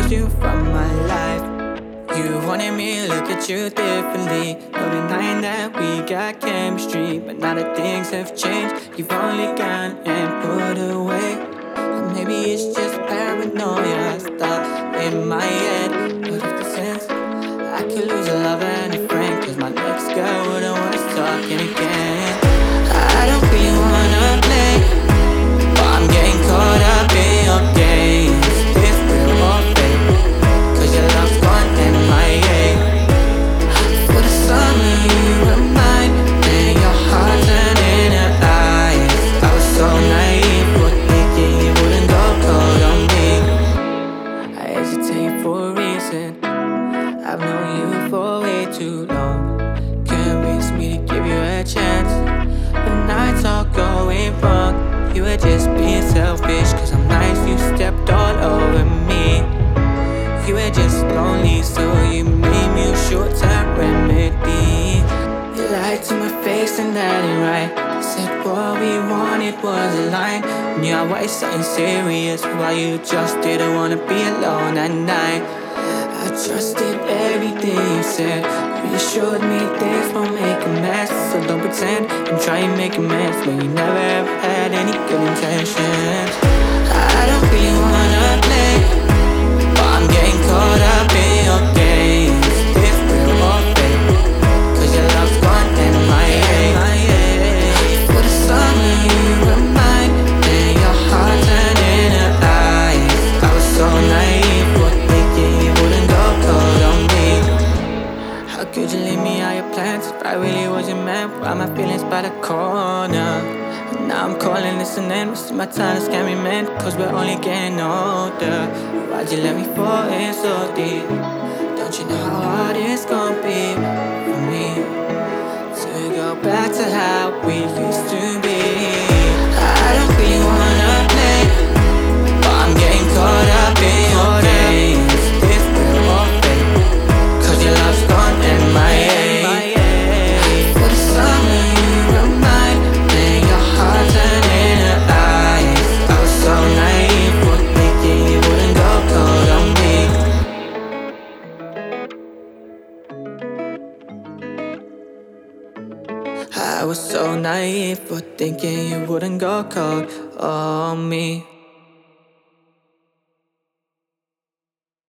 you from my life. You wanted me to look at you differently, no denying that we got chemistry. But now that things have changed, you've only gone and put away. And maybe it's just paranoia stuck in my head. But if the sense I could lose a lover and a friend, cause my next girl wouldn't want us talking again. I don't really wanna play, but I'm getting caught up in your games. This real or fake, cause your love's gone MIA. For the summer you were mine, and your heart turned into ice. I was so naive for thinking you wouldn't go cold on me. I hesitate for a reason, I've known you for way too long. Convinced me to give you a chance, but now it's all going wrong. You were just being selfish, cause I'm nice, you stepped all over me. You were just lonely, so you made me a short-term remedy. You lied to my face and that ain't right. Said what we wanted was a lie. Knew I was something serious, why you just didn't wanna be alone at night. I trusted everything you said, reassured me things won't make a mess. So don't pretend and try and make amends when you never ever had any good intentions. I don't really wanna play, but I'm getting caught up in your games. This real or fake, cause your love's gone MIA. For the summer you were mine, and your heart turned into ice. I was so naive for thinking you wouldn't go cold on me. How could you leave me out your plans if I really wasn't meant? Why my feelings by the corner? And now I'm calling this an end, wasting my time to scam me, man, cause we're only getting older. Why'd you let me fall in so deep? Don't you know how hard it's gonna be for me to go back to how we used to be? I don't really wanna play, but I'm getting caught up in your games. This real or fake, cause your love's gone MIA. For the summer you were mine, and your heart turned into ice. I was so naive for thinking you wouldn't go cold on me. I was so naive for thinking you wouldn't go cold on me.